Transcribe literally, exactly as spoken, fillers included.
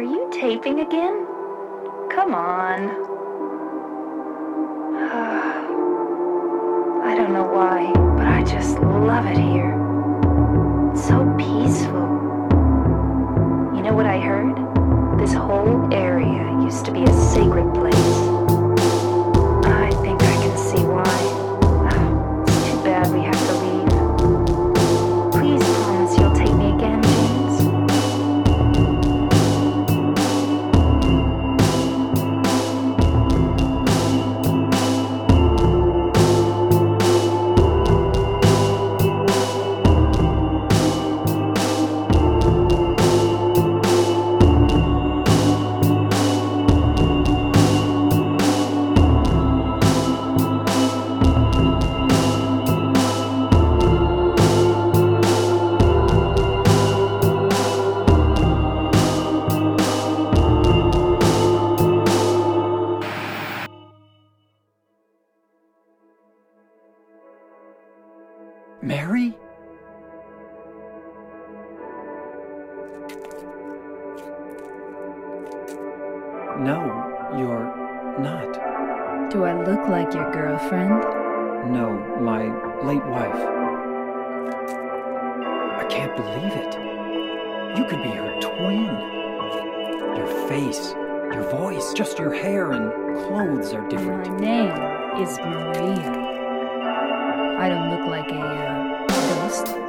Are you taping again? Come on. I don't know why, but I just love it here. It's so peaceful. You know what I heard? This whole area used to be a sacred place. I think I can see why. It's too bad we have to leave. Please promise you'll take me again, James. Mary? No, you're not. Do I look like your girlfriend? No, my late wife. I can't believe it. You could be her twin. Your face, your voice, just your hair and clothes are different. My name is Maria. I don't look like a uh, ghost.